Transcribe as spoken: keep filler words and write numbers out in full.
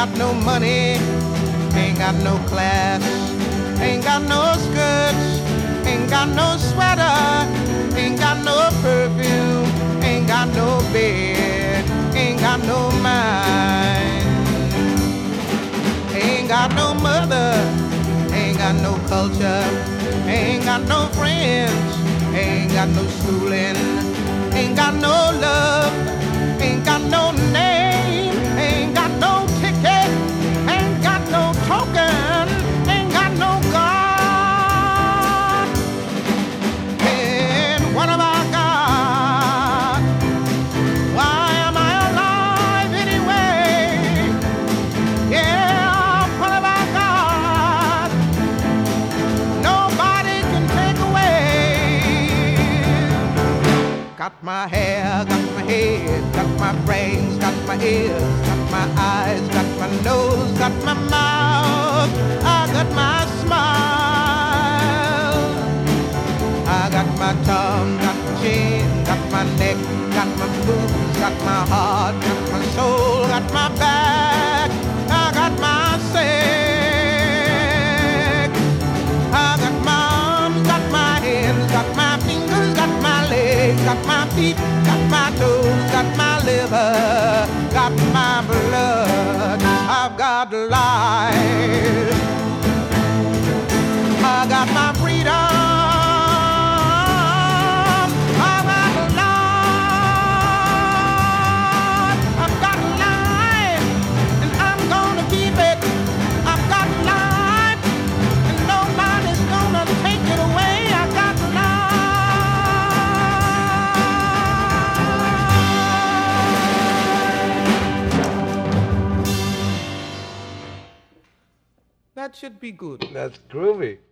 got no money, ain't got no class, ain't got no skirts, ain't got no sweater, ain't got no perfume, ain't got no bed, ain't got no mind, ain't got no mother, ain't got no culture, ain't got no friends, ain't got no schooling, ain't got no love, ain't got no name, ain't got no ticket, ain't got no token, ain't got no God. And what have I got? Why am I alive anyway? Yeah, what have I got? Nobody can take away. Got my hair, got my head, got my brains, got my ears, got my eyes, got my nose, got my mouth, I got my smile, I got my tongue, got my chin, got my neck, got my boobs, got my heart, got my soul, got my back, I got my sex, I got my arms, got my hands, got my fingers, got my legs, got my feet, got my toes, got my liver, got my blood, I've got life, I got my freedom, I've got life, I've got life, and I'm gonna keep it, I've got life, and nobody's gonna take it away, I've got life. That should be good. That's groovy.